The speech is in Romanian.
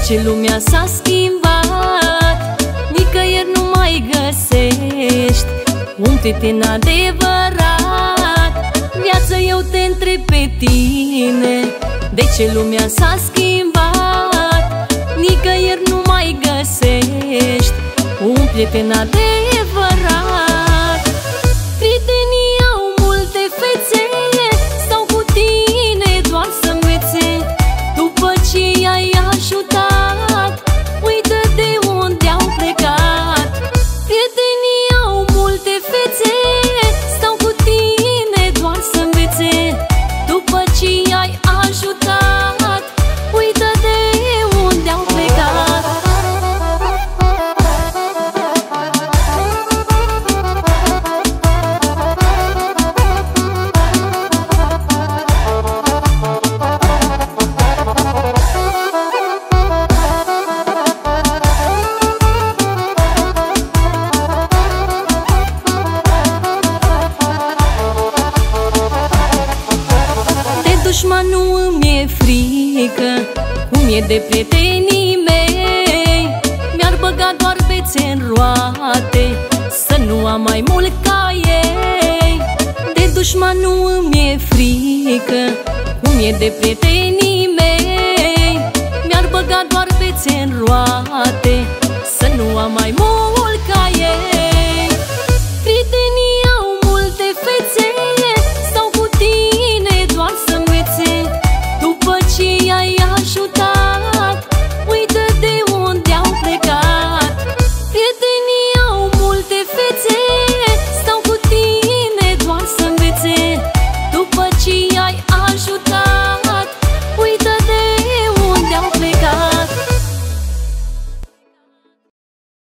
ce lumea s-a schimbat, nicăieri nu mai găsești un prieten adevărat. Viață, eu te întreb pe tine, de ce lumea s-a schimbat, nicăieri nu mai găsești un prieten adevărat. Prietenii au multe fețe, stau cu tine doar să învețe. După ce i-ai ajutat, uită de unde au plecat. Prietenii au multe fețe, stau cu tine doar să învețe. După ce i-ai ajutat, uită de unde au plecat. Nu îmi e frică, cum e de prietenii mei. Mi-ar băga doar bețe în roate, să nu am mai mult ca ei. De dușman nu îmi e frică, cum e de prietenii